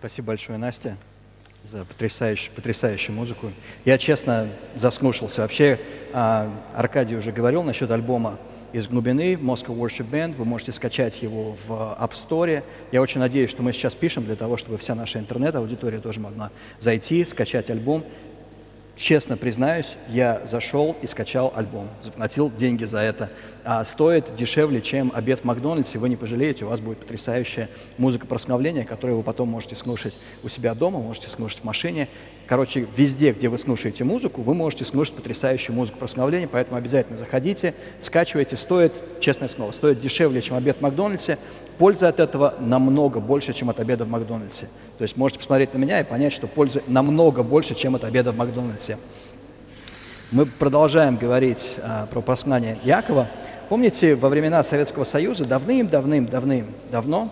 Спасибо большое, Настя, за потрясающую музыку. Я, честно, заслушался. Вообще, Аркадий уже говорил насчет альбома «Из глубины», Moscow Worship Band. Вы можете скачать его в App Store. Я очень надеюсь, что мы сейчас пишем для того, чтобы вся наша интернет-аудитория тоже могла зайти, скачать альбом. Честно признаюсь, я зашел и скачал альбом, заплатил деньги за это. Стоит дешевле, чем обед в Макдональдсе, вы не пожалеете, у вас будет потрясающая музыка прославления, которую вы потом можете слушать у себя дома, можете слушать в машине. Короче, везде, где вы слушаете музыку, вы можете слушать потрясающую музыку прославления, поэтому обязательно заходите, скачивайте. Стоит, честное слово, стоит дешевле, чем обед в Макдональдсе. Польза от этого намного больше, чем от обеда в Макдональдсе. То есть можете посмотреть на меня и понять, что пользы намного больше, чем от обеда в Макдональдсе. Мы продолжаем говорить про послание Иакова. Помните, во времена Советского Союза давным-давно,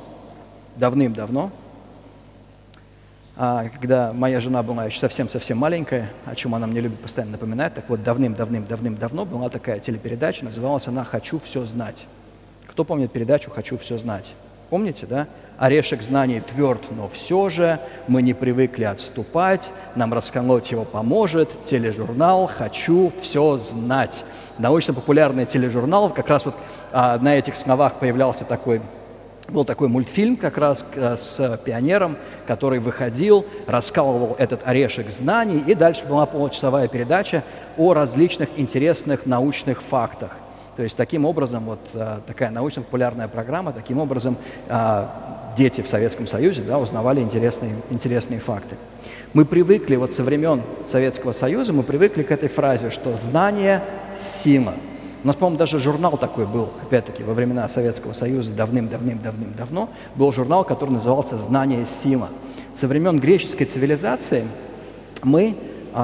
когда моя жена была еще совсем-совсем маленькая, о чем она мне любит постоянно напоминать, так вот, давным-давно была такая телепередача, называлась она «Хочу все знать». Кто помнит передачу «Хочу все знать»? Помните, да? Орешек знаний тверд, но все же мы не привыкли отступать, нам расколоть его поможет тележурнал «Хочу все знать». Научно-популярный тележурнал, как раз вот на этих словах был такой мультфильм как раз с пионером, который выходил, раскалывал этот орешек знаний, и дальше была получасовая передача о различных интересных научных фактах. То есть таким образом, вот такая научно-популярная программа, таким образом дети в Советском Союзе узнавали интересные факты. Мы привыкли, вот со времен Советского Союза, мы привыкли к этой фразе, что знание – сила. У нас, по-моему, даже журнал такой был, опять-таки, во времена Советского Союза давным-давно был журнал, который назывался «Знание – сила». Со времен греческой цивилизации мы,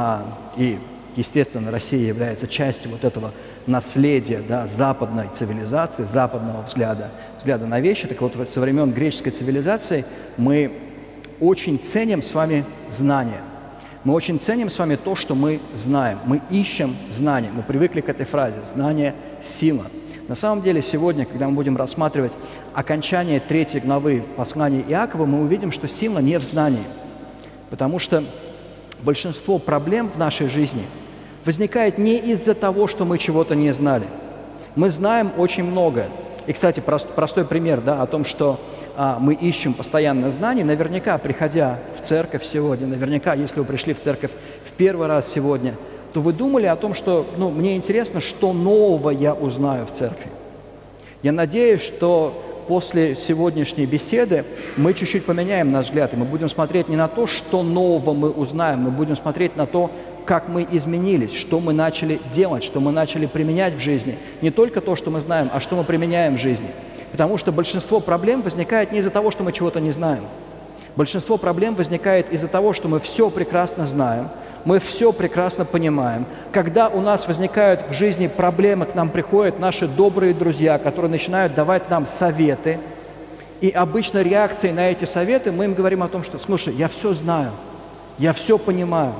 и, естественно, Россия является частью вот этого наследия западной цивилизации, западного взгляда на вещи. Так вот, со времен греческой цивилизации мы очень ценим с вами знания. Мы очень ценим с вами то, что мы знаем. Мы ищем знания. Мы привыкли к этой фразе «знание – сила». На самом деле, сегодня, когда мы будем рассматривать окончание 3 главы послания Иакова, мы увидим, что сила не в знании. Потому что большинство проблем в нашей жизни возникает не из-за того, что мы чего-то не знали. Мы знаем очень многое. И, кстати, простой пример о том, что мы ищем постоянно знаний. Наверняка, приходя в церковь сегодня, наверняка, если вы пришли в церковь в первый раз сегодня, то вы думали о том, что мне интересно, что нового я узнаю в церкви. Я надеюсь, что после сегодняшней беседы мы чуть-чуть поменяем наш взгляд, и мы будем смотреть не на то, что нового мы узнаем, мы будем смотреть на то, как мы изменились, что мы начали делать, что мы начали применять в жизни. Не только то, что мы знаем, а что мы применяем в жизни. Потому что большинство проблем возникает не из-за того, что мы чего-то не знаем. Большинство проблем возникает из-за того, что мы все прекрасно знаем, мы все прекрасно понимаем. Когда у нас возникают в жизни проблемы, к нам приходят наши добрые друзья, которые начинают давать нам советы. И обычно реакцией на эти советы мы им говорим о том, что «Слушай, я все знаю, я все понимаю,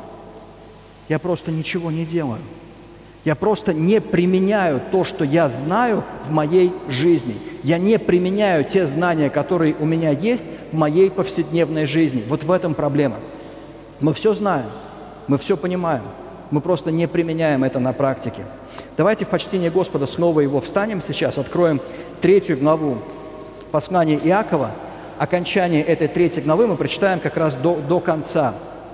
я просто ничего не делаю». Я просто не применяю то, что я знаю в моей жизни. Я не применяю те знания, которые у меня есть в моей повседневной жизни. Вот в этом проблема. Мы все знаем, мы все понимаем, мы просто не применяем это на практике. Давайте в почтение Господа снова его встанем сейчас, откроем 3 главу послания Иакова. Окончание этой 3 главы мы прочитаем как раз до конца.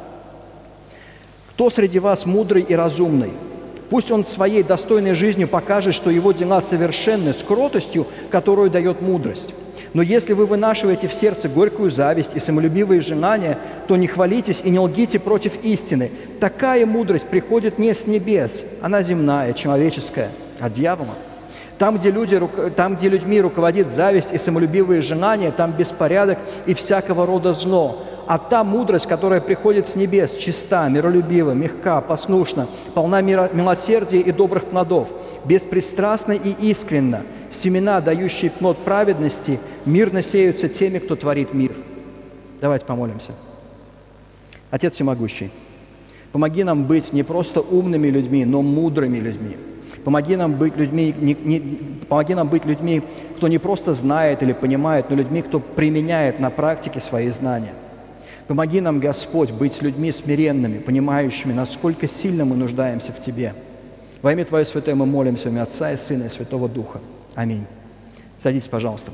«Кто среди вас мудрый и разумный? Пусть он своей достойной жизнью покажет, что его дела совершенны с кротостью, которую дает мудрость. Но если вы вынашиваете в сердце горькую зависть и самолюбивые желания, то не хвалитесь и не лгите против истины. Такая мудрость приходит не с небес, она земная, человеческая, от дьявола. Там, где людьми руководит зависть и самолюбивые желания, там беспорядок и всякого рода зло. А та мудрость, которая приходит с небес, чиста, миролюбива, мягка, послушна, полна милосердия и добрых плодов, беспристрастна и искренна, семена, дающие плод праведности, мирно сеются теми, кто творит мир». Давайте помолимся. Отец Всемогущий, помоги нам быть не просто умными людьми, но мудрыми людьми. Помоги нам быть людьми, кто не просто знает или понимает, но людьми, кто применяет на практике свои знания. Помоги нам, Господь, быть людьми смиренными, понимающими, насколько сильно мы нуждаемся в Тебе. Во имя Твое Святое мы молимся, во имя Отца и Сына и Святого Духа. Аминь. Садитесь, пожалуйста.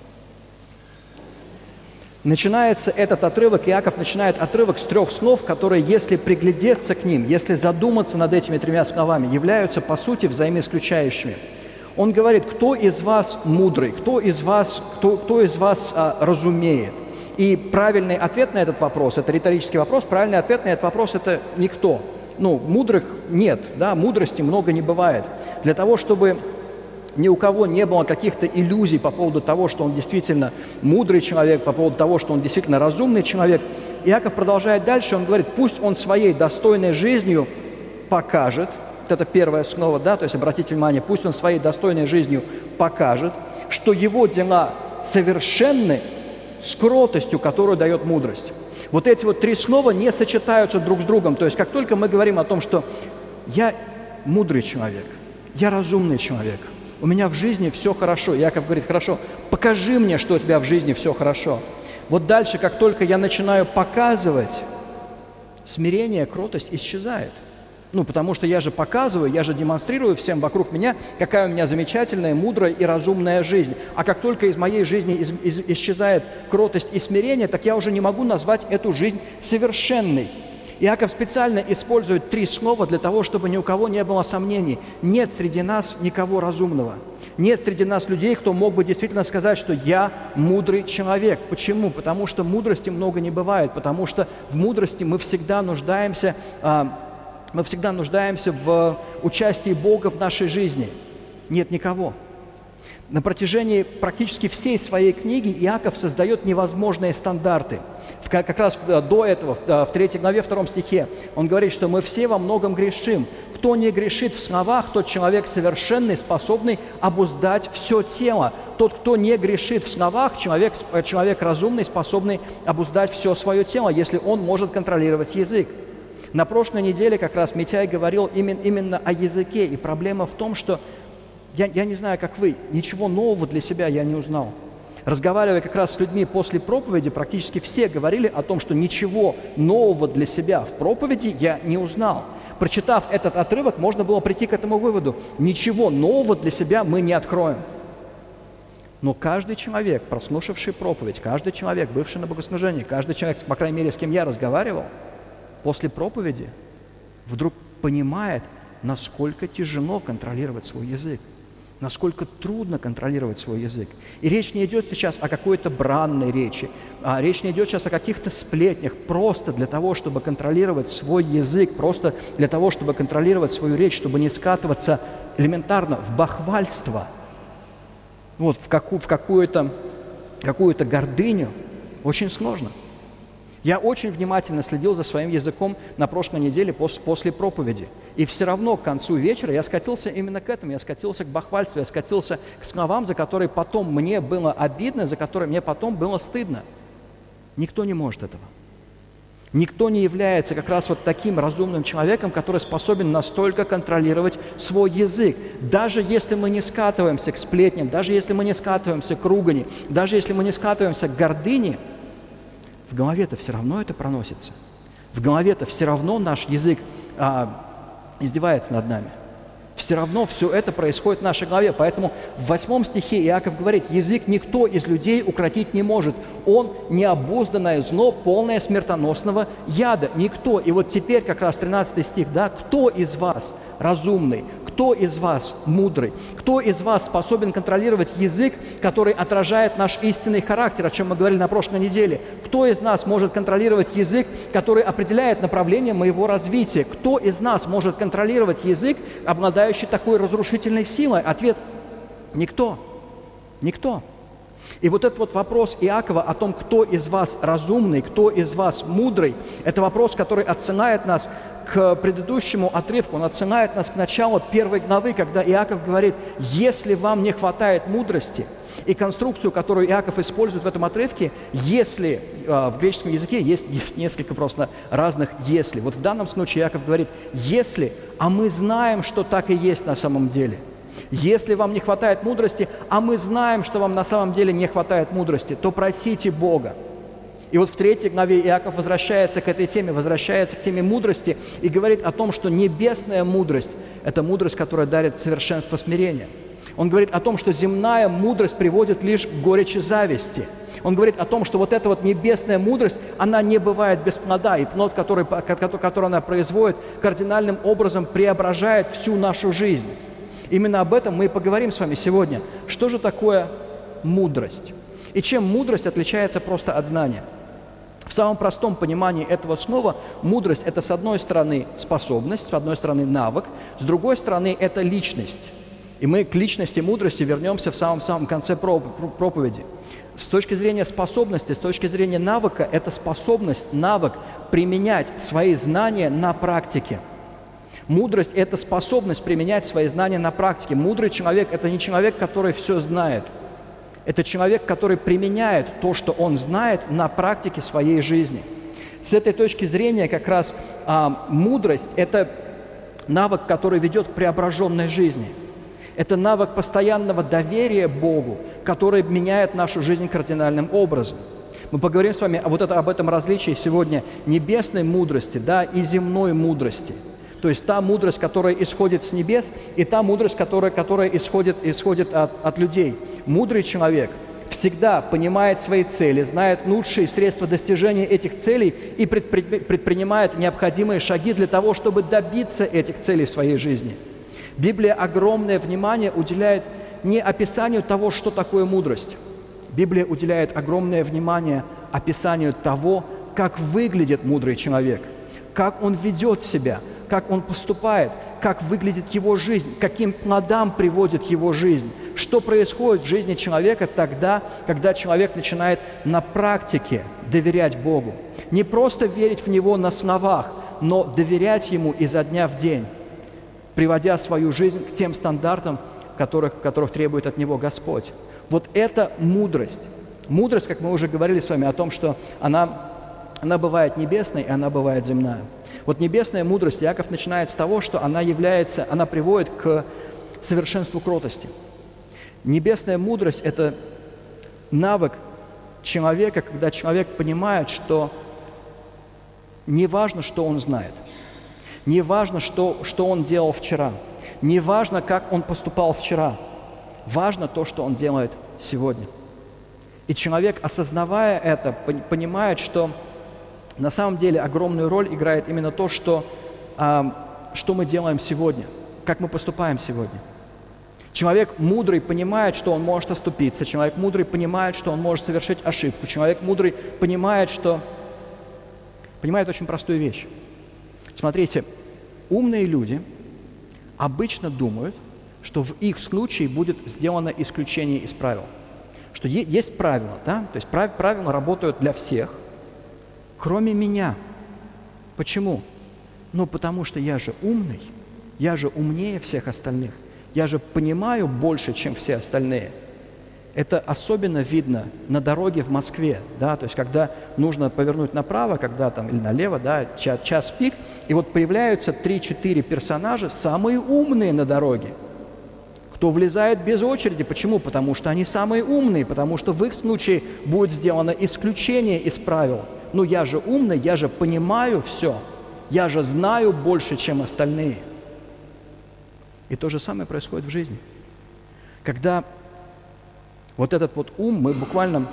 Начинается этот отрывок, Иаков начинает отрывок с 3 снов, которые, если приглядеться к ним, если задуматься над этими 3 словами, являются, по сути, взаимоисключающими. Он говорит, кто из вас мудрый, кто из вас разумеет? И правильный ответ на этот вопрос, это риторический вопрос, правильный ответ на этот вопрос – это никто. Мудрых нет, да, мудрости много не бывает. Для того, чтобы ни у кого не было каких-то иллюзий по поводу того, что он действительно мудрый человек, по поводу того, что он действительно разумный человек, Иаков продолжает дальше, он говорит, пусть он своей достойной жизнью покажет, вот это первое снова, да, то есть обратите внимание, пусть он своей достойной жизнью покажет, что его дела совершенны с кротостью, которую дает мудрость. Вот эти 3 слова не сочетаются друг с другом, то есть как только мы говорим о том, что я мудрый человек, я разумный человек, у меня в жизни все хорошо. Иаков говорит, хорошо, покажи мне, что у тебя в жизни все хорошо. Вот дальше, как только я начинаю показывать, смирение, кротость исчезает. Потому что я же показываю, я же демонстрирую всем вокруг меня, какая у меня замечательная, мудрая и разумная жизнь. А как только из моей жизни исчезает кротость и смирение, так я уже не могу назвать эту жизнь совершенной. Иаков специально использует 3 слова для того, чтобы ни у кого не было сомнений. Нет среди нас никого разумного. Нет среди нас людей, кто мог бы действительно сказать, что я мудрый человек. Почему? Потому что мудрости много не бывает, потому что в мудрости мы всегда нуждаемся в участии Бога в нашей жизни. Нет никого. На протяжении практически всей своей книги Иаков создает невозможные стандарты. Как раз до этого, в 3 главе, 2 стихе, он говорит, что мы все во многом грешим. Кто не грешит в словах, тот человек совершенный, способный обуздать все тело. Тот, кто не грешит в словах, человек разумный, способный обуздать все свое тело, если он может контролировать язык. На прошлой неделе как раз Митяй говорил именно о языке, и проблема в том, что я не знаю, как вы, ничего нового для себя я не узнал. Разговаривая как раз с людьми после проповеди, практически все говорили о том, что ничего нового для себя в проповеди я не узнал. Прочитав этот отрывок, можно было прийти к этому выводу. Ничего нового для себя мы не откроем. Но каждый человек, прослушавший проповедь, каждый человек, бывший на богослужении, каждый человек, по крайней мере, с кем я разговаривал, после проповеди вдруг понимает, насколько тяжело контролировать свой язык, насколько трудно контролировать свой язык. И речь не идет сейчас о какой-то бранной речи, речь не идет сейчас о каких-то сплетнях, просто для того, чтобы контролировать свой язык, просто для того, чтобы контролировать свою речь, чтобы не скатываться элементарно в бахвальство, в какую-то гордыню, очень сложно. Я очень внимательно следил за своим языком на прошлой неделе после проповеди. И все равно к концу вечера я скатился именно к этому. Я скатился к бахвальству, я скатился к словам, за которые потом мне было обидно, за которые мне потом было стыдно. Никто не может этого. Никто не является как раз таким разумным человеком, который способен настолько контролировать свой язык. Даже если мы не скатываемся к сплетням, даже если мы не скатываемся к ругани, даже если мы не скатываемся к гордыне, в голове-то все равно это проносится. В голове-то все равно наш язык издевается над нами. Все равно все это происходит в нашей голове. Поэтому в 8 стихе Иаков говорит, язык никто из людей укротить не может. Он необузданное зло, полное смертоносного яда. Никто. И вот теперь как раз 13 стих, да, кто из вас разумный? Кто из вас мудрый? Кто из вас способен контролировать язык, который отражает наш истинный характер, о чем мы говорили на прошлой неделе? Кто из нас может контролировать язык, который определяет направление моего развития? Кто из нас может контролировать язык, обладающий такой разрушительной силой? Ответ – никто. Никто. И вот этот вопрос Иакова о том, кто из вас разумный, кто из вас мудрый, это вопрос, который отсылает нас к предыдущему отрывку, он отсылает нас к началу 1 главы, когда Иаков говорит, если вам не хватает мудрости, и конструкцию, которую Иаков использует в этом отрывке, если в греческом языке есть несколько просто разных «если». Вот в данном случае Иаков говорит «если», а мы знаем, что так и есть на самом деле. Если вам не хватает мудрости, а мы знаем, что вам на самом деле не хватает мудрости, то просите Бога. И вот в 3 главе Иаков возвращается к этой теме, возвращается к теме мудрости и говорит о том, что небесная мудрость – это мудрость, которая дарит совершенство смирения. Он говорит о том, что земная мудрость приводит лишь к горечи зависти. Он говорит о том, что вот эта вот небесная мудрость, она не бывает без плода, и плод, который она производит, кардинальным образом преображает всю нашу жизнь. Именно об этом мы и поговорим с вами сегодня. Что же такое мудрость? И чем мудрость отличается просто от знания? В самом простом понимании этого слова мудрость – это, с одной стороны, способность, с одной стороны, навык, с другой стороны, это личность. И мы к личности мудрости вернемся в самом конце проповеди. С точки зрения способности, с точки зрения навыка, это способность, навык применять свои знания на практике. Мудрость – это способность применять свои знания на практике. Мудрый человек – это не человек, который все знает. Это человек, который применяет то, что он знает, на практике своей жизни. С этой точки зрения как раз мудрость – это навык, который ведет к преображенной жизни. Это навык постоянного доверия Богу, который меняет нашу жизнь кардинальным образом. Мы поговорим с вами об этом различии сегодня небесной мудрости, и земной мудрости. То есть та мудрость, которая исходит с небес, и та мудрость, которая исходит от людей. Мудрый человек всегда понимает свои цели, знает лучшие средства достижения этих целей и предпринимает необходимые шаги для того, чтобы добиться этих целей в своей жизни. Библия огромное внимание уделяет не описанию того, что такое мудрость. Библия уделяет огромное внимание описанию того, как выглядит мудрый человек, как он ведет себя, как он поступает, как выглядит его жизнь, каким плодам приводит его жизнь, что происходит в жизни человека тогда, когда человек начинает на практике доверять Богу. Не просто верить в Него на словах, но доверять Ему изо дня в день, приводя свою жизнь к тем стандартам, которых требует от Него Господь. Вот это мудрость. Мудрость, как мы уже говорили с вами о том, что она бывает небесной, и она бывает земная. Вот небесная мудрость, Иаков начинает с того, что она приводит к совершенству кротости. Небесная мудрость – это навык человека, когда человек понимает, что не важно, что он знает, не важно, что он делал вчера, не важно, как он поступал вчера, важно то, что он делает сегодня. И человек, осознавая это, понимает, что на самом деле огромную роль играет именно то, что мы делаем сегодня, как мы поступаем сегодня. Человек мудрый понимает, что он может оступиться, человек мудрый понимает, что он может совершить ошибку, человек мудрый понимает очень простую вещь. Смотрите, умные люди обычно думают, что в их случае будет сделано исключение из правил. Что есть правила, да? То есть правила работают для всех, кроме меня. Почему? Потому что я же умный, я же умнее всех остальных, я же понимаю больше, чем все остальные. Это особенно видно на дороге в Москве, да, то есть когда нужно повернуть направо, или налево, да, час пик, и вот появляются 3-4 персонажа, самые умные на дороге, кто влезает без очереди. Почему? Потому что они самые умные, потому что в их случае будет сделано исключение из правил. Я же умный, я же понимаю все, я же знаю больше, чем остальные. И то же самое происходит в жизни. Когда вот этот вот ум, мы буквально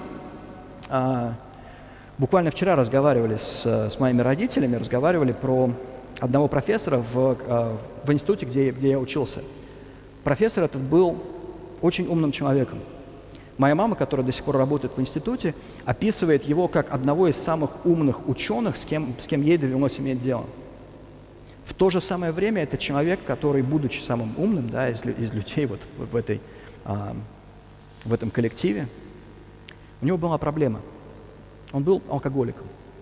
вчера разговаривали с моими родителями, разговаривали про одного профессора в институте, где я учился. Профессор этот был очень умным человеком. Моя мама, которая до сих пор работает в институте, описывает его как одного из самых умных ученых, с кем ей довелось иметь дело. В то же самое время это человек, который, будучи самым умным, да, из людей вот в этом коллективе, у него была проблема. Он был алкоголиком.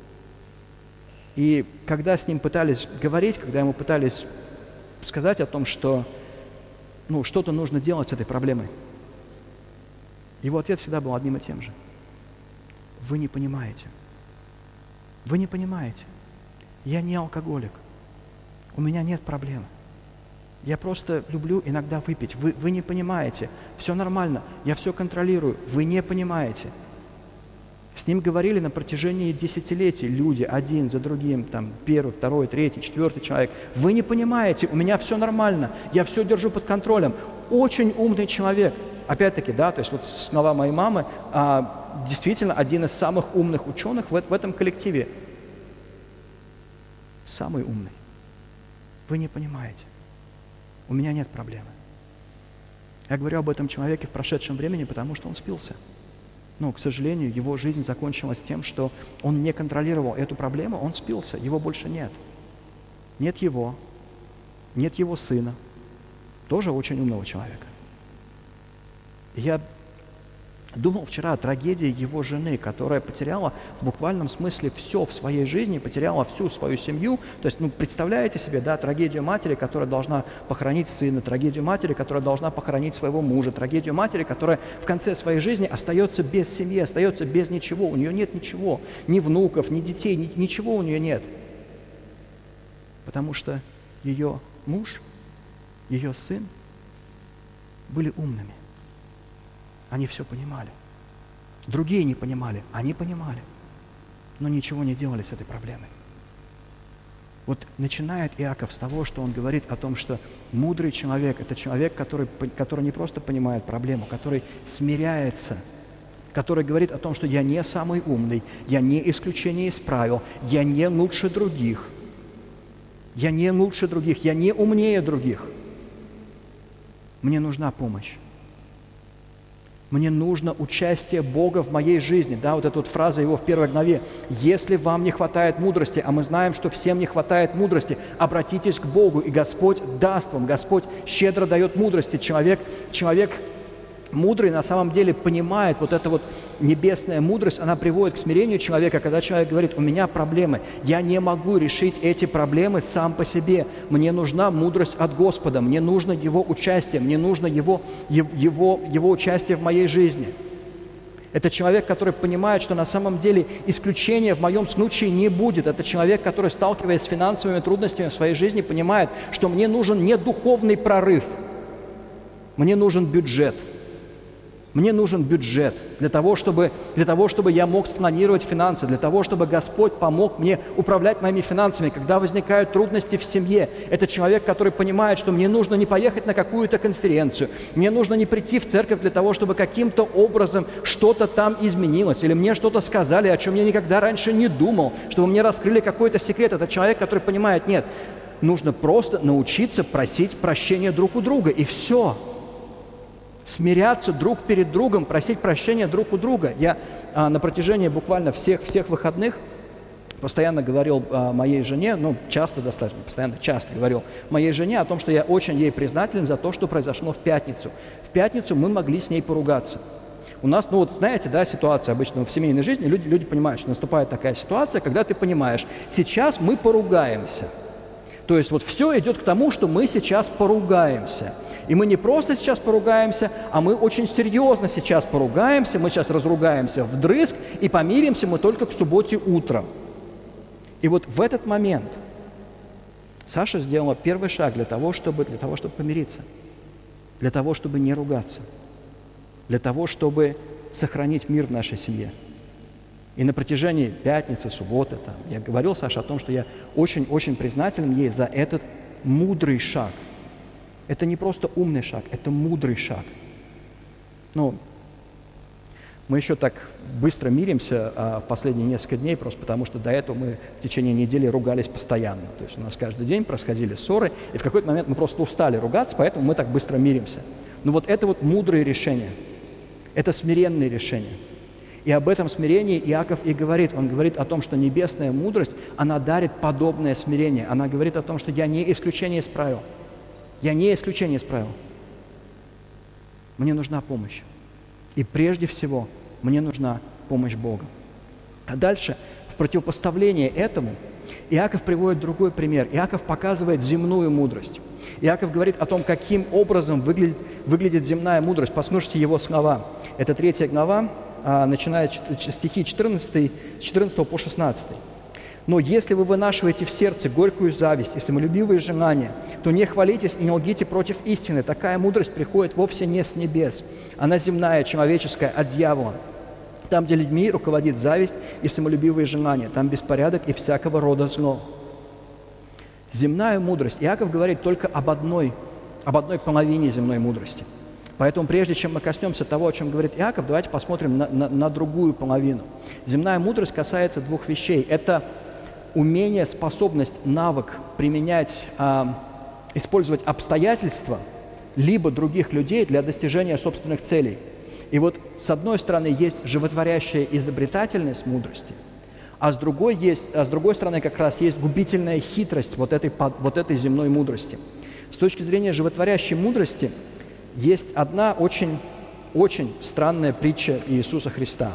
И когда с ним пытались говорить, когда ему пытались сказать о том, что что-то нужно делать с этой проблемой, его ответ всегда был одним и тем же. Вы не понимаете. Вы не понимаете. Я не алкоголик. У меня нет проблем. Я просто люблю иногда выпить. Вы не понимаете. Все нормально. Я все контролирую. Вы не понимаете. С ним говорили на протяжении десятилетий люди, один за другим, там, первый, второй, третий, четвертый человек. Вы не понимаете, у меня все нормально, я все держу под контролем. Очень умный человек. Опять-таки, да, то есть вот слова моей мамы, действительно один из самых умных ученых в этом коллективе. Самый умный. Вы не понимаете. У меня нет проблемы. Я говорю об этом человеке в прошедшем времени, потому что он спился. Но, к сожалению, его жизнь закончилась тем, что он не контролировал эту проблему, он спился, его больше нет. Нет его сына, тоже очень умного человека. Я думал вчера о трагедии его жены, которая потеряла в буквальном смысле все в своей жизни, потеряла всю свою семью. То есть, представляете себе, да, трагедию матери, которая должна похоронить сына, трагедию матери, которая должна похоронить своего мужа, трагедию матери, которая в конце своей жизни остается без семьи, остается без ничего. У нее нет ничего, ни внуков, ни детей, ничего у нее нет. Потому что ее муж, ее сын были умными. Они все понимали. Другие не понимали, они понимали, но ничего не делали с этой проблемой. Вот начинает Иаков с того, что он говорит о том, что мудрый человек – это человек, который не просто понимает проблему, который смиряется, который говорит о том, что я не самый умный, я не исключение из правил, я не лучше других, я не умнее других. Мне нужна помощь. Мне нужно участие Бога в моей жизни. Да, вот эта вот фраза его в 1 главе. «Если вам не хватает мудрости, а мы знаем, что всем не хватает мудрости, обратитесь к Богу, и Господь даст вам». Господь щедро дает мудрости. Человек мудрый на самом деле понимает вот эта вот небесная мудрость, она приводит к смирению человека, когда человек говорит: у меня проблемы, я не могу решить эти проблемы сам по себе, мне нужна мудрость от Господа, мне нужно Его участие, мне нужно его участие в моей жизни. Это человек, который понимает, что на самом деле исключения в моем случае не будет. Это человек, который, сталкиваясь с финансовыми трудностями в своей жизни, понимает, что мне нужен не духовный прорыв, мне нужен бюджет. Мне нужен бюджет для того, чтобы я мог спланировать финансы, для того, чтобы Господь помог мне управлять моими финансами, когда возникают трудности в семье. Это человек, который понимает, что мне нужно не поехать на какую-то конференцию, мне нужно не прийти в церковь для того, чтобы каким-то образом что-то там изменилось, или мне что-то сказали, о чем я никогда раньше не думал, чтобы мне раскрыли какой-то секрет. Это человек, который понимает: нет, нужно просто научиться просить прощения друг у друга, и все. Смиряться друг перед другом, просить прощения друг у друга. Я на протяжении буквально всех выходных постоянно говорил моей жене, часто говорил моей жене о том, что я очень ей признателен за то, что произошло в пятницу. В пятницу мы могли с ней поругаться. У нас, знаете, да, ситуация обычно в семейной жизни, люди понимают, что наступает такая ситуация, когда ты понимаешь: сейчас мы поругаемся. То есть вот все идет к тому, что мы сейчас поругаемся. И мы не просто сейчас поругаемся, а мы очень серьезно сейчас поругаемся, мы сейчас разругаемся вдрызг, и помиримся мы только к субботе утром. И вот в этот момент Саша сделала первый шаг для того, чтобы помириться, для того, чтобы не ругаться, для того, чтобы сохранить мир в нашей семье. И на протяжении пятницы, субботы, я говорил Саше о том, что я очень-очень признателен ей за этот мудрый шаг. Это не просто умный шаг, это мудрый шаг. Мы еще так быстро миримся последние несколько дней, просто потому что до этого мы в течение недели ругались постоянно. То есть у нас каждый день происходили ссоры, и в какой-то момент мы просто устали ругаться, поэтому мы так быстро миримся. Но вот это вот мудрые решения, это смиренные решения. И об этом смирении Иаков и говорит. Он говорит о том, что небесная мудрость, она дарит подобное смирение. Она говорит о том, что я не исключение из правил. Я не исключение из правил. Мне нужна помощь. И прежде всего, мне нужна помощь Бога. А дальше, в противопоставление этому, Иаков приводит другой пример. Иаков показывает земную мудрость. Иаков говорит о том, каким образом выглядит земная мудрость. Послушайте его слова. Это 3 глава, начиная стихи 14 по 16. «Но если вы вынашиваете в сердце горькую зависть и самолюбивые желания, то не хвалитесь и не лгите против истины. Такая мудрость приходит вовсе не с небес. Она земная, человеческая, от дьявола. Там, где людьми руководит зависть и самолюбивые желания, там беспорядок и всякого рода зло. Земная мудрость. Иаков говорит только об одной половине земной мудрости. Поэтому прежде чем мы коснемся того, о чем говорит Иаков, давайте посмотрим на другую половину. Земная мудрость касается двух вещей. Это умение, способность, навык применять, использовать обстоятельства либо других людей для достижения собственных целей. И вот с одной стороны есть животворящая изобретательность мудрости, а с другой стороны как раз есть губительная хитрость вот этой земной мудрости. С точки зрения животворящей мудрости есть одна очень странная притча Иисуса Христа.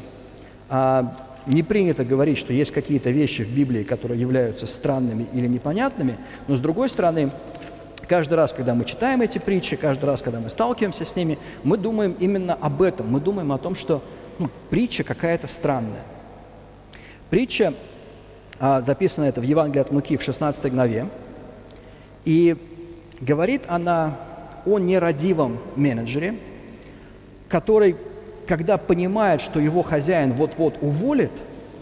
Не принято говорить, что есть какие-то вещи в Библии, которые являются странными или непонятными, но с другой стороны, каждый раз, когда мы читаем эти притчи, каждый раз, когда мы сталкиваемся с ними, мы думаем именно об этом. Мы думаем о том, что притча какая-то странная. Притча, записана это в Евангелии от Луки в 16 главе, и говорит она о нерадивом менеджере, который, когда понимает, что его хозяин вот-вот уволит,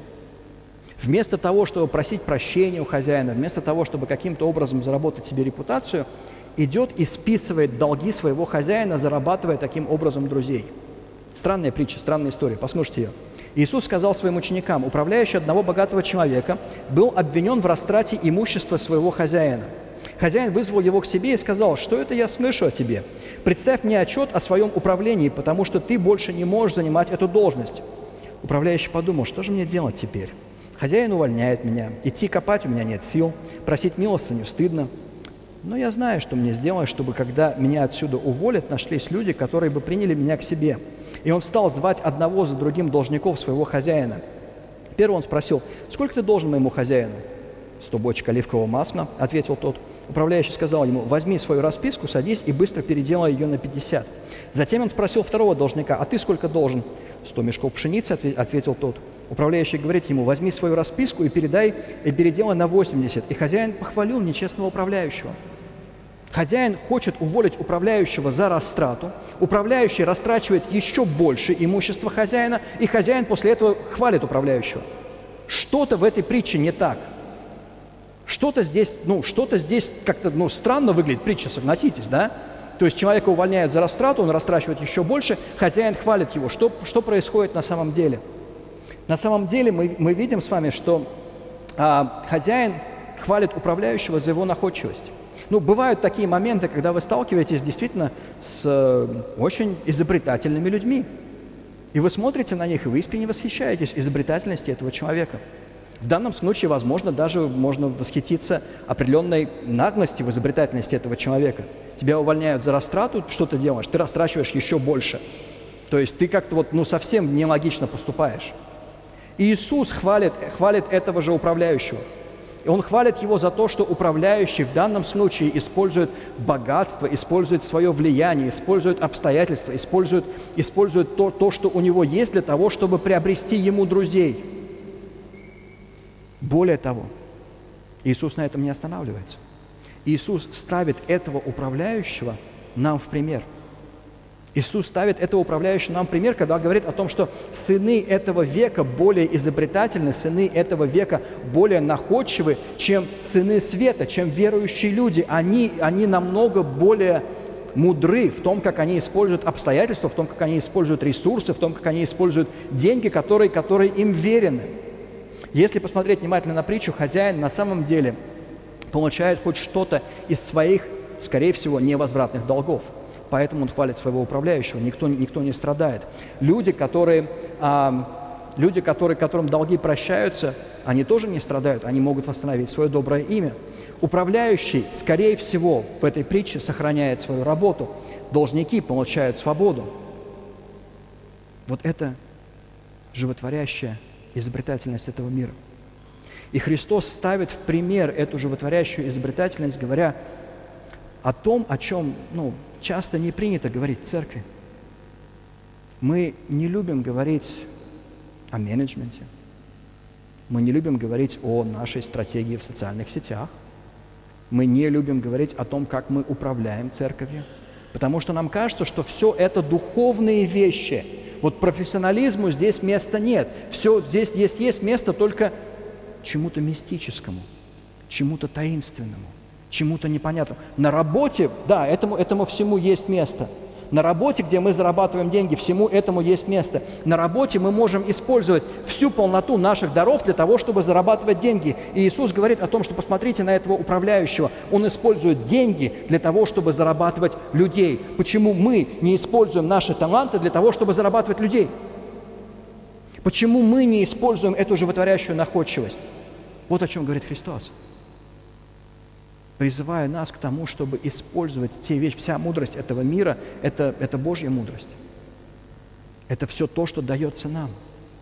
вместо того, чтобы просить прощения у хозяина, вместо того, чтобы каким-то образом заработать себе репутацию, идет и списывает долги своего хозяина, зарабатывая таким образом друзей. Странная притча, странная история. Послушайте ее. Иисус сказал своим ученикам: управляющий одного богатого человека был обвинен в растрате имущества своего хозяина. Хозяин вызвал его к себе и сказал: что это я слышу о тебе? Представь мне отчет о своем управлении, потому что ты больше не можешь занимать эту должность. Управляющий подумал: что же мне делать теперь? Хозяин увольняет меня, идти копать у меня нет сил, просить милостыню стыдно. Но я знаю, что мне сделать, чтобы, когда меня отсюда уволят, нашлись люди, которые бы приняли меня к себе. И он стал звать одного за другим должников своего хозяина. Первый он спросил: сколько ты должен моему хозяину? 100 бочек оливкового масла, ответил тот. Управляющий сказал ему: возьми свою расписку, садись и быстро переделай ее на 50. Затем он спросил второго должника: а ты сколько должен? 100 мешков пшеницы, ответил тот. Управляющий говорит ему: возьми свою расписку и переделай на 80. И хозяин похвалил нечестного управляющего. Хозяин хочет уволить управляющего за растрату, управляющий растрачивает еще больше имущества хозяина, и хозяин после этого хвалит управляющего. Что-то в этой притче не так. Что-то здесь как-то странно выглядит притча, согласитесь, да? То есть человека увольняют за растрату, он растрачивает еще больше, хозяин хвалит его. Что происходит на самом деле? На самом деле мы видим с вами, что хозяин хвалит управляющего за его находчивость. Бывают такие моменты, когда вы сталкиваетесь действительно с очень изобретательными людьми. И вы смотрите на них, и вы искренне восхищаетесь изобретательностью этого человека. В данном случае, возможно, даже можно восхититься определенной наглостью в изобретательности этого человека. Тебя увольняют за растрату, что ты делаешь? Ты растрачиваешь еще больше. То есть ты как-то совсем нелогично поступаешь. Иисус хвалит этого же управляющего. И Он хвалит его за то, что управляющий в данном случае использует богатство, использует свое влияние, использует обстоятельства, использует то, что у него есть для того, чтобы приобрести ему друзей. Более того, Иисус на этом не останавливается. Иисус ставит этого управляющего нам в пример. Иисус ставит этого управляющего нам в пример, когда говорит о том, что сыны этого века более изобретательны, сыны этого века более находчивы, чем сыны света, чем верующие люди. Они намного более мудры в том, как они используют обстоятельства, в том, как они используют ресурсы, в том, как они используют деньги, которые им верены. Если посмотреть внимательно на притчу, хозяин на самом деле получает хоть что-то из своих, скорее всего, невозвратных долгов. Поэтому он хвалит своего управляющего, никто не страдает. Люди, которым долги прощаются, они тоже не страдают, они могут восстановить свое доброе имя. Управляющий, скорее всего, в этой притче сохраняет свою работу, должники получают свободу. Вот это животворящая изобретательность этого мира. И Христос ставит в пример эту животворящую изобретательность, говоря о том, о чем часто не принято говорить в церкви. Мы не любим говорить о менеджменте. Мы не любим говорить о нашей стратегии в социальных сетях. Мы не любим говорить о том, как мы управляем церковью. Потому что нам кажется, что все это духовные вещи. Вот профессионализму здесь места нет. Все здесь есть место только чему-то мистическому, чему-то таинственному, чему-то непонятному. На работе, да, этому всему есть место. На работе, где мы зарабатываем деньги, всему этому есть место. На работе мы можем использовать всю полноту наших даров для того, чтобы зарабатывать деньги. И Иисус говорит о том, что посмотрите на этого управляющего. Он использует деньги для того, чтобы зарабатывать людей. Почему мы не используем наши таланты для того, чтобы зарабатывать людей? Почему мы не используем эту животворящую находчивость? Вот о чем говорит Христос. Призывая нас к тому, чтобы использовать те вещи, вся мудрость этого мира – это Божья мудрость. Это все то, что дается нам,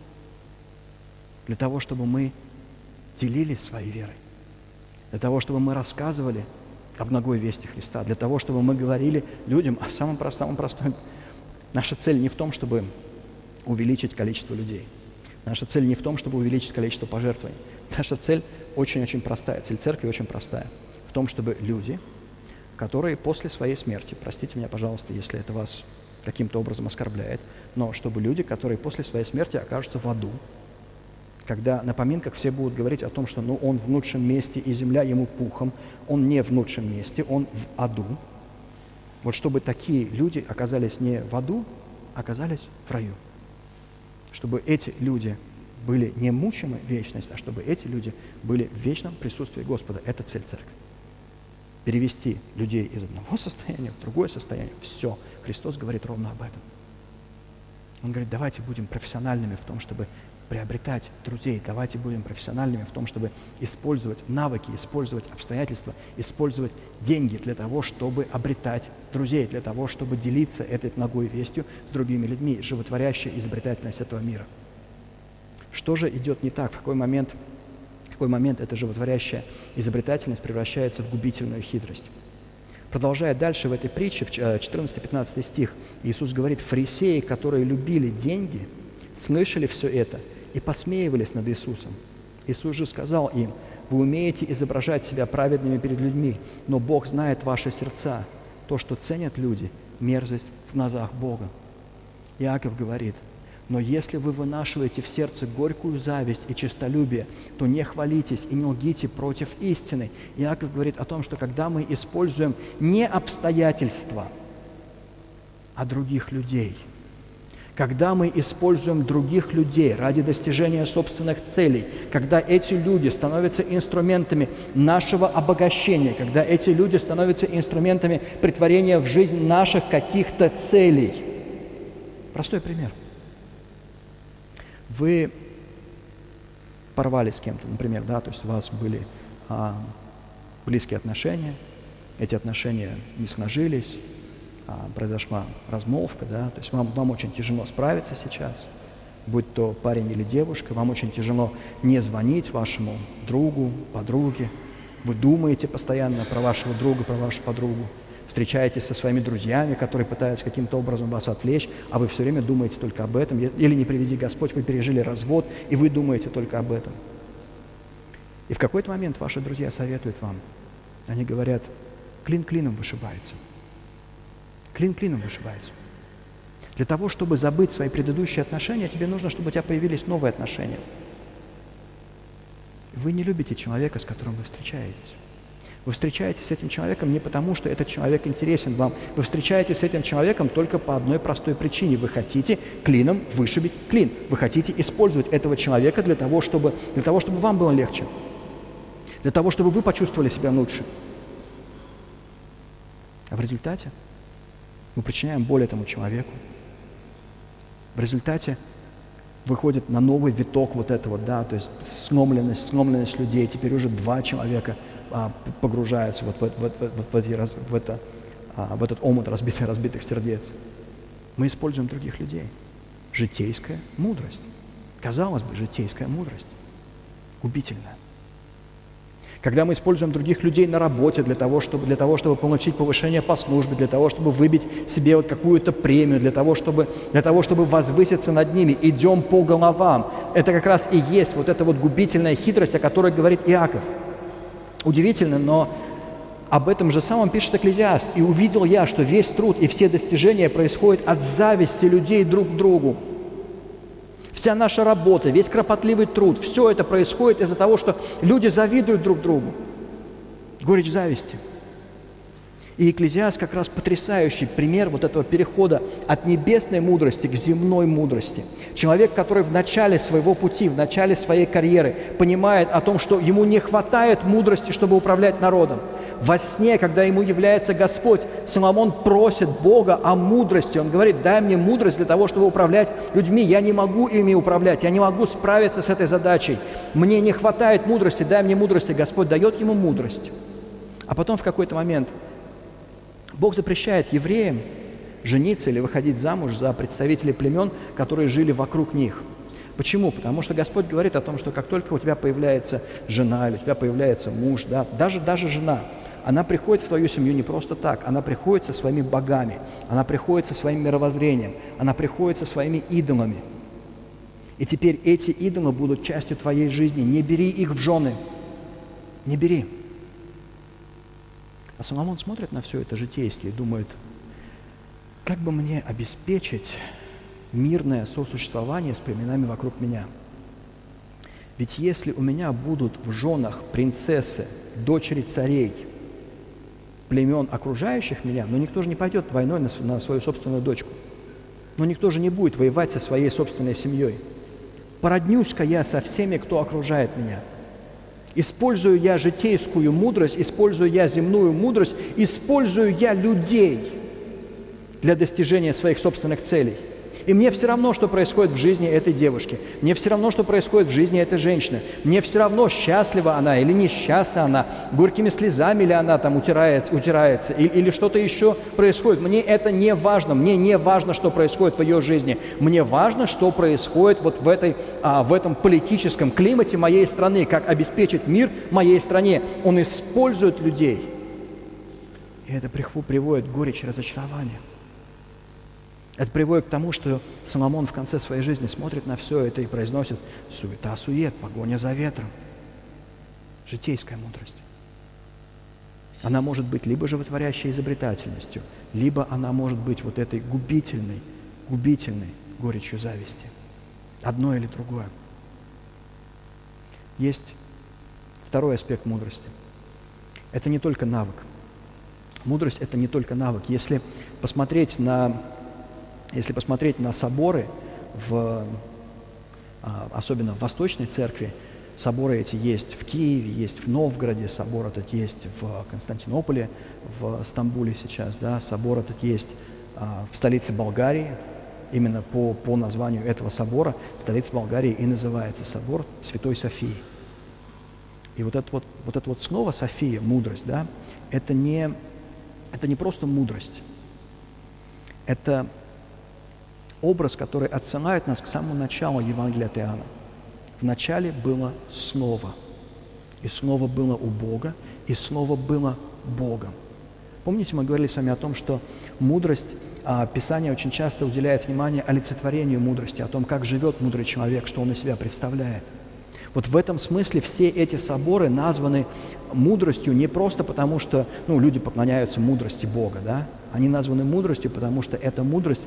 для того, чтобы мы делились своей верой, для того, чтобы мы рассказывали о благой вести Христа, для того, чтобы мы говорили людям о самом простом. Наша цель не в том, чтобы увеличить количество людей. Наша цель не в том, чтобы увеличить количество пожертвований. Наша цель очень-очень простая, цель церкви очень простая. В том, чтобы люди, которые после своей смерти, простите меня, пожалуйста, если это вас каким-то образом оскорбляет, но чтобы люди, которые после своей смерти окажутся в аду, когда на поминках все будут говорить о том, что он в лучшем месте и земля ему пухом, он не в лучшем месте, он в аду. Вот чтобы такие люди оказались не в аду, а оказались в раю. Чтобы эти люди были не мучимы в вечность, а чтобы эти люди были в вечном присутствии Господа. Это цель церкви. Перевести людей из одного состояния в другое состояние. Все. Христос говорит ровно об этом. Он говорит, давайте будем профессиональными в том, чтобы приобретать друзей. Давайте будем профессиональными в том, чтобы использовать навыки, использовать обстоятельства, использовать деньги для того, чтобы обретать друзей, для того, чтобы делиться этой благой вестью с другими людьми, животворящей изобретательность этого мира. Что же идет не так? В какой момент эта животворящая изобретательность превращается в губительную хитрость? Продолжая дальше в этой притче, в 14-15 стих, Иисус говорит, фарисеи, которые любили деньги, слышали все это и посмеивались над Иисусом. Иисус же сказал им, вы умеете изображать себя праведными перед людьми, но Бог знает ваши сердца. То, что ценят люди, мерзость в глазах Бога. Иаков говорит, но если вы вынашиваете в сердце горькую зависть и честолюбие, то не хвалитесь и не лгите против истины. Иаков говорит о том, что когда мы используем не обстоятельства, а других людей, когда мы используем других людей ради достижения собственных целей, когда эти люди становятся инструментами нашего обогащения, когда эти люди становятся инструментами претворения в жизнь наших каких-то целей. Простой пример. Вы порвали с кем-то, например, да, то есть у вас были близкие отношения, эти отношения не сложились, произошла размолвка, да, то есть вам очень тяжело справиться сейчас, будь то парень или девушка, вам очень тяжело не звонить вашему другу, подруге, вы думаете постоянно про вашего друга, про вашу подругу, встречаетесь со своими друзьями, которые пытаются каким-то образом вас отвлечь, а вы все время думаете только об этом. Или, не приведи Господь, вы пережили развод, и вы думаете только об этом. И в какой-то момент ваши друзья советуют вам. Они говорят, клин клином вышибается. Клин клином вышибается. Для того, чтобы забыть свои предыдущие отношения, тебе нужно, чтобы у тебя появились новые отношения. Вы не любите человека, с которым вы встречаетесь. Вы встречаетесь с этим человеком не потому, что этот человек интересен вам. Вы встречаетесь с этим человеком только по одной простой причине. Вы хотите клином вышибить клин. Вы хотите использовать этого человека для того, чтобы вам было легче. Для того, чтобы вы почувствовали себя лучше. А в результате мы причиняем боль этому человеку. В результате выходит на новый виток вот этого, да, то есть сломленность людей. Теперь уже два человека погружаются в этот омут разбитых сердец. Мы используем других людей. Житейская мудрость. Казалось бы, житейская мудрость. Губительная. Когда мы используем других людей на работе для того, чтобы получить повышение по службе, для того, чтобы выбить себе вот какую-то премию, для того, чтобы возвыситься над ними, идем по головам. Это как раз и есть вот эта вот губительная хитрость, о которой говорит Иаков. Удивительно, но Об этом же самом пишет Экклезиаст. «И увидел я, что весь труд и все достижения происходят от зависти людей друг к другу». Вся наша работа, весь кропотливый труд, все это происходит из-за того, что люди завидуют друг другу. Горечь зависти. И Экклезиаст как раз потрясающий пример вот этого перехода от небесной мудрости к земной мудрости. Человек, который в начале своего пути, в начале своей карьеры понимает о том, что ему не хватает мудрости, чтобы управлять народом. Во сне, когда ему является Господь, Соломон просит Бога о мудрости. Он говорит: дай мне мудрость для того, чтобы управлять людьми. Я не могу ими управлять, я не могу справиться с этой задачей. Мне не хватает мудрости, дай мне мудрости. Господь дает ему мудрость. А потом в какой-то момент Бог запрещает евреям жениться или выходить замуж за представителей племен, которые жили вокруг них. Почему? Потому что Господь говорит о том, что как только у тебя появляется жена или у тебя появляется муж, да, даже жена, она приходит в твою семью не просто так, она приходит со своими богами, она приходит со своим мировоззрением, она приходит со своими идолами. И теперь эти идолы будут частью твоей жизни. Не бери их в жены, не бери. А Соломон смотрит на все это житейски и думает: как бы мне обеспечить мирное сосуществование с племенами вокруг меня? Ведь если у меня будут в женах принцессы, дочери царей, племен, окружающих меня, но никто же не пойдет войной на свою собственную дочку. Но никто же не будет воевать со своей собственной семьей. Породнюсь-ка я со всеми, кто окружает меня. Использую я житейскую мудрость, использую я земную мудрость, использую я людей для достижения своих собственных целей. И мне все равно, что происходит в жизни этой девушки. Мне все равно, что происходит в жизни этой женщины. Мне все равно, счастлива она или несчастна она, горькими слезами ли она там утирается или что-то еще происходит. Мне это не важно. Мне не важно, что происходит в ее жизни. Мне важно, что происходит вот в этом политическом климате моей страны, как обеспечить мир моей стране. Он использует людей. И это приводит к горечи и разочарованию. Это приводит к тому, что Соломон в конце своей жизни смотрит на все это и произносит: суета-сует, погоня за ветром. Житейская мудрость. Она может быть либо животворящей изобретательностью, либо она может быть вот этой губительной горечью зависти. Одно или другое. Есть второй аспект мудрости. Это не только навык. Мудрость – это не только навык. Если посмотреть на соборы, особенно в Восточной Церкви, соборы эти есть в Киеве, есть в Новгороде, собор этот есть в Константинополе, в Стамбуле сейчас, да, собор этот есть в столице Болгарии, именно по названию этого собора столица Болгарии и называется собор Святой Софии. И вот это слово «София», мудрость, да, это не просто мудрость, это образ, который отсылает нас к самому началу Евангелия от Иоанна. В начале было Слово, и Слово было у Бога, и Слово было Богом. Помните, мы говорили с вами о том, что мудрость, Писание очень часто уделяет внимание олицетворению мудрости, о том, как живет мудрый человек, что он из себя представляет. Вот в этом смысле все эти соборы названы мудростью не просто потому, что люди поклоняются мудрости Бога, да? Они названы мудростью, потому что эта мудрость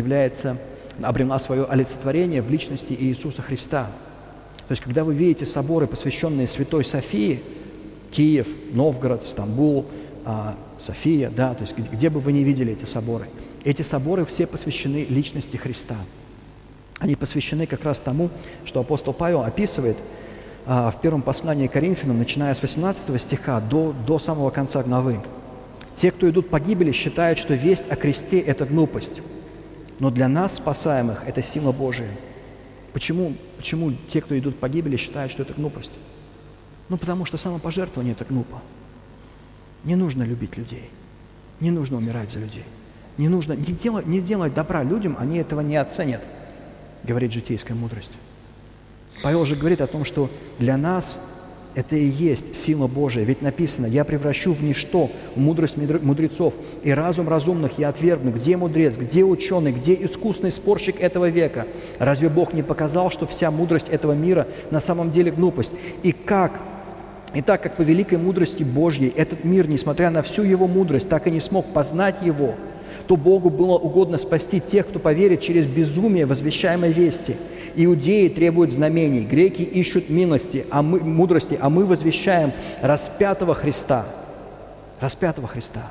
обрела свое олицетворение в личности Иисуса Христа. То есть, когда вы видите соборы, посвященные Святой Софии, Киев, Новгород, Стамбул, София, да, то есть где бы вы ни видели эти соборы все посвящены личности Христа. Они посвящены как раз тому, что апостол Павел описывает в первом послании к Коринфянам, начиная с 18 стиха до самого конца главы. «Те, кто идут по гибели, считают, что весть о кресте – это глупость, но для нас, спасаемых, это сила Божия». Почему те, кто идут по гибели, считают, что это глупость? Потому что самопожертвование – это глупо. Не нужно любить людей, не нужно умирать за людей, не нужно не делать добра людям, они этого не оценят, говорит житейская мудрость. Павел же говорит о том, что для нас это и есть сила Божия. Ведь написано: «Я превращу в ничто мудрость мудрецов, и разум разумных я отвергну». Где мудрец, где ученый, где искусный спорщик этого века? Разве Бог не показал, что вся мудрость этого мира на самом деле глупость? И как И так как по великой мудрости Божьей этот мир, несмотря на всю его мудрость, так и не смог познать его, то Богу было угодно спасти тех, кто поверит через безумие возвещаемой вести. Иудеи требуют знамений, греки ищут мудрости, а мы возвещаем распятого Христа. Распятого Христа.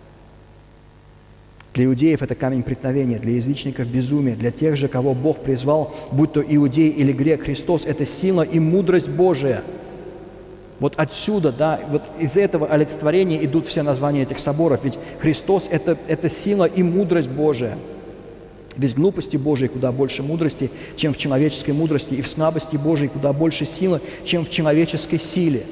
Для иудеев это камень преткновения, для язычников безумие, для тех же, кого Бог призвал, будь то иудей или грек, Христос – это сила и мудрость Божия. Вот отсюда, да, вот из этого олицетворения идут все названия этих соборов, ведь Христос – это сила и мудрость Божия. Ведь в глупости Божией куда больше мудрости, чем в человеческой мудрости, и в слабости Божией куда больше силы, чем в человеческой силе.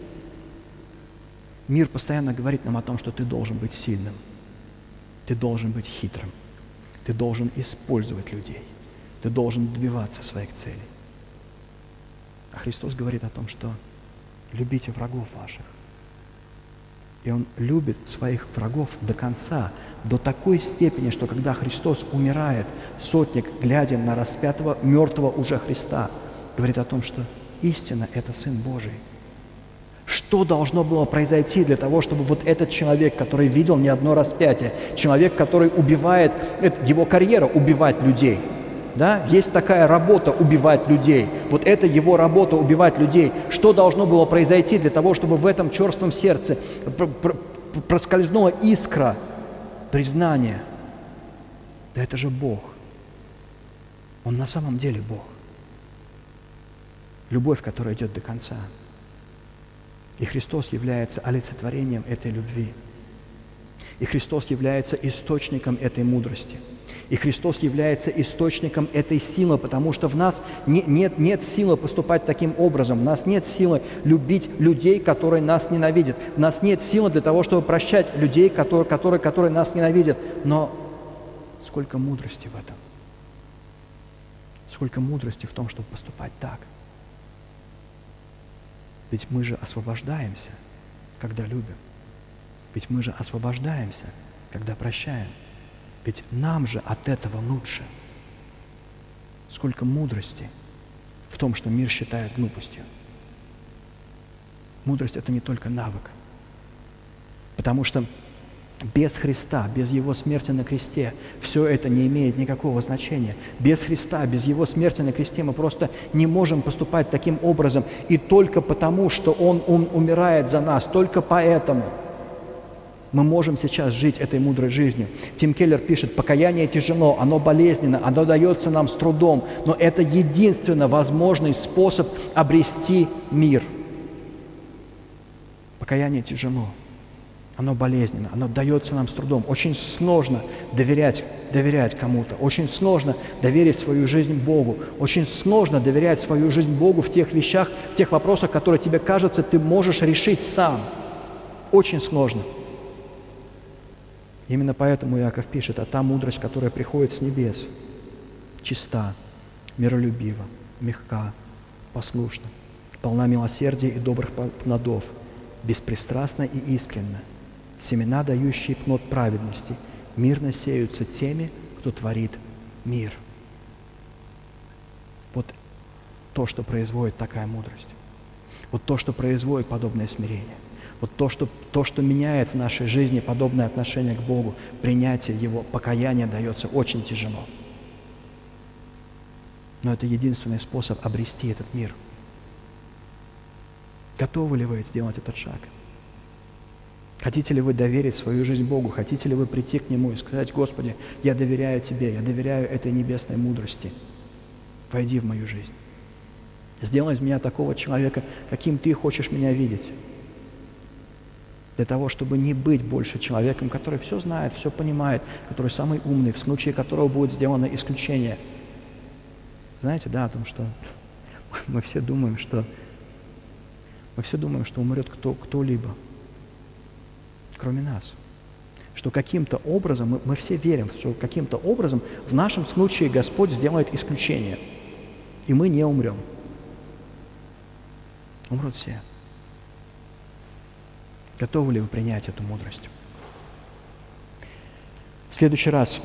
Мир постоянно говорит нам о том, что ты должен быть сильным, ты должен быть хитрым, ты должен использовать людей, ты должен добиваться своих целей. А Христос говорит о том, что любите врагов ваших. И Он любит своих врагов до конца, до такой степени, что когда Христос умирает, сотник, глядя на распятого, мертвого уже Христа, говорит о том, что истина – это Сын Божий. Что должно было произойти для того, чтобы вот этот человек, который видел не одно распятие, человек, который убивает, это его карьера – убивать людей, да? Есть такая работа – убивать людей. Вот это его работа – убивать людей. Что должно было произойти для того, чтобы в этом черством сердце проскользнула искра признания? Да это же Бог. Он на самом деле Бог. Любовь, которая идет до конца. И Христос является олицетворением этой любви. И Христос является источником этой мудрости. И Христос является источником этой силы, потому что в нас нет силы поступать таким образом. В нас нет силы любить людей, которые нас ненавидят. В нас нет силы для того, чтобы прощать людей, которые нас ненавидят. Но сколько мудрости в этом. Сколько мудрости в том, чтобы поступать так. Ведь мы же освобождаемся, когда любим. Ведь мы же освобождаемся, когда прощаем. Ведь нам же от этого лучше. Сколько мудрости в том, что мир считает глупостью. Мудрость – это не только навык. Потому что без Христа, без Его смерти на кресте, все это не имеет никакого значения. Без Христа, без Его смерти на кресте мы просто не можем поступать таким образом. И только потому, что Он умирает за нас, только поэтому мы можем сейчас жить этой мудрой жизнью. Тим Келлер пишет: покаяние тяжело, оно болезненно, оно дается нам с трудом, но это единственно возможный способ обрести мир. Покаяние тяжело, оно болезненно, оно дается нам с трудом. Очень сложно доверять кому-то, очень сложно доверить свою жизнь Богу, очень сложно доверять свою жизнь Богу в тех вещах, в тех вопросах, которые тебе кажется, ты можешь решить сам. Очень сложно. Именно поэтому Иаков пишет: а та мудрость, которая приходит с небес, чиста, миролюбива, мягка, послушна, полна милосердия и добрых плодов, беспристрастна и искренна, семена, дающие плод праведности, мирно сеются теми, кто творит мир. Вот то, что производит такая мудрость. Вот то, что производит подобное смирение. Вот то, что меняет в нашей жизни подобное отношение к Богу, принятие Его, покаяние дается очень тяжело. Но это единственный способ обрести этот мир. Готовы ли вы сделать этот шаг? Хотите ли вы доверить свою жизнь Богу? Хотите ли вы прийти к Нему и сказать: Господи, я доверяю Тебе, я доверяю этой небесной мудрости. Войди в мою жизнь. Сделай из меня такого человека, каким Ты хочешь меня видеть. Для того, чтобы не быть больше человеком, который все знает, все понимает, который самый умный, в случае которого будет сделано исключение. Знаете, да, о том, что мы все думаем, что умрет кто-либо, кроме нас. Что каким-то образом, мы все верим, что каким-то образом в нашем случае Господь сделает исключение, и мы не умрем. Умрут все. Готовы ли вы принять эту мудрость? В следующий раз,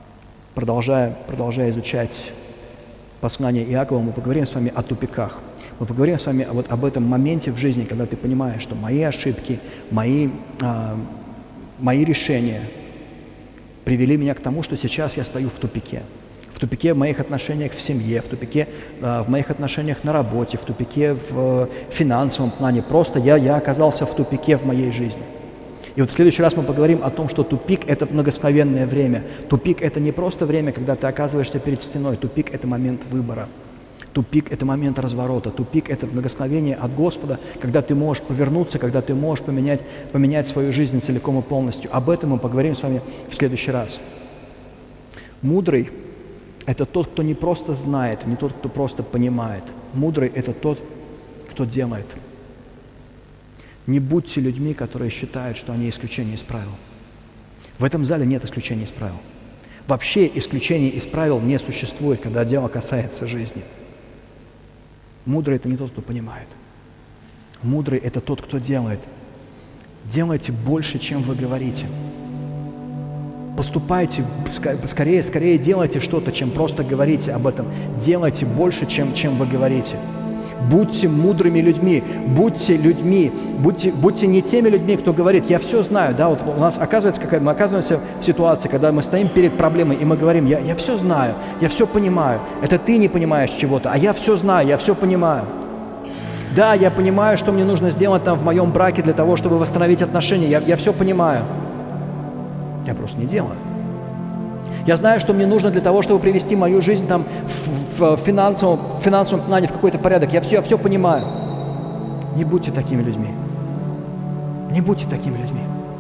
продолжая изучать послание Иакова, мы поговорим с вами о тупиках. Мы поговорим с вами вот об этом моменте в жизни, когда ты понимаешь, что мои ошибки, мои решения привели меня к тому, что сейчас я стою в тупике. В тупике в моих отношениях в семье, в тупике в моих отношениях на работе, в тупике в финансовом плане. Просто я оказался в тупике в моей жизни. И вот в следующий раз мы поговорим о том, что тупик – это многословенное время. Тупик – это не просто время, когда ты оказываешься перед стеной. Тупик – это момент выбора. Тупик – это момент разворота. Тупик – это благословение от Господа, когда ты можешь повернуться, когда ты можешь поменять свою жизнь целиком и полностью. Об этом мы поговорим с вами в следующий раз. Мудрый – это тот, кто не просто знает, не тот, кто просто понимает. Мудрый – это тот, кто делает. Не будьте людьми, которые считают, что они исключение из правил. В этом зале нет исключений из правил. Вообще исключений из правил не существует, когда дело касается жизни. Мудрый – это не тот, кто понимает. Мудрый – это тот, кто делает. Делайте больше, чем вы говорите. Поступайте, скорее делайте что-то, чем просто говорите об этом. Делайте больше, чем вы говорите. Будьте мудрыми людьми, будьте людьми, будьте не теми людьми, кто говорит: я все знаю, да, вот у нас мы оказываемся в ситуации, когда мы стоим перед проблемой, и мы говорим: я все знаю, я все понимаю. Это ты не понимаешь чего-то, а я все знаю, я все понимаю. Да, я понимаю, что мне нужно сделать там в моем браке для того, чтобы восстановить отношения, я все понимаю. Я просто не делаю. Я знаю, что мне нужно для того, чтобы привести мою жизнь там в финансовом плане в какой-то порядок. Я все понимаю. Не будьте такими людьми. Не будьте такими людьми.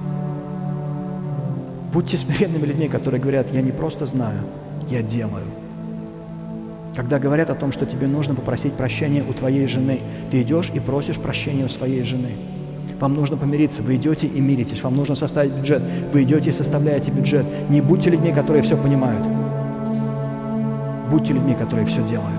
Будьте смиренными людьми, которые говорят: я не просто знаю, я делаю. Когда говорят о том, что тебе нужно попросить прощения у твоей жены, ты идешь и просишь прощения у своей жены. Вам нужно помириться, вы идете и миритесь, вам нужно составить бюджет, вы идете и составляете бюджет. Не будьте людьми, которые все понимают. Будьте людьми, которые все делают.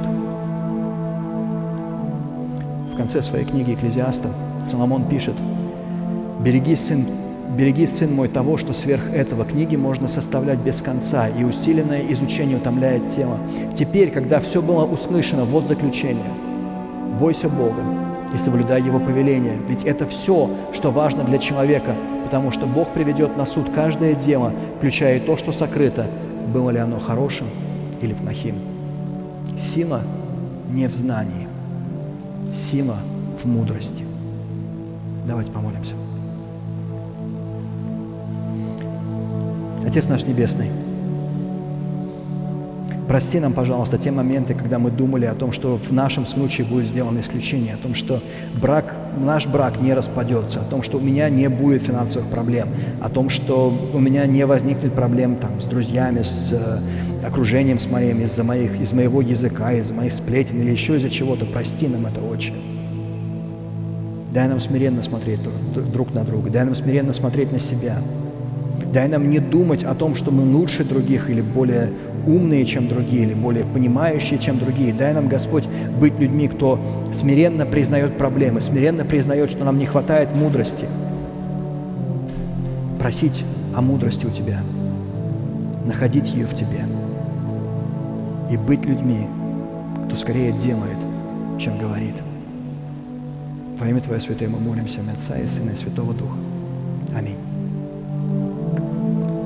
В конце своей книги «Экклезиаста» Соломон пишет: «Береги, сын мой, того, что сверх этого книги можно составлять без конца, и усиленное изучение утомляет тело. Теперь, когда все было услышано, вот заключение. Бойся Бога и соблюдай Его повеления, ведь это все, что важно для человека, потому что Бог приведет на суд каждое дело, включая и то, что сокрыто, было ли оно хорошим или плохим». Сила не в знании, сила в мудрости. Давайте помолимся. Отец наш Небесный, прости нам, пожалуйста, те моменты, когда мы думали о том, что в нашем случае будет сделано исключение, о том, что наш брак не распадется, о том, что у меня не будет финансовых проблем, о том, что у меня не возникнет проблем там, с друзьями, с окружением с моим, из моего языка, из моих сплетен или еще из-за чего-то. Прости нам это, Отче. Дай нам смиренно смотреть друг на друга, дай нам смиренно смотреть на себя. Дай нам не думать о том, что мы лучше других или более умные, чем другие, или более понимающие, чем другие. Дай нам, Господь, быть людьми, кто смиренно признает проблемы, смиренно признает, что нам не хватает мудрости. Просить о мудрости у Тебя, находить ее в Тебе и быть людьми, кто скорее делает, чем говорит. Во имя Твое Святое мы молимся, в имя Отца и Сына и Святого Духа. Аминь.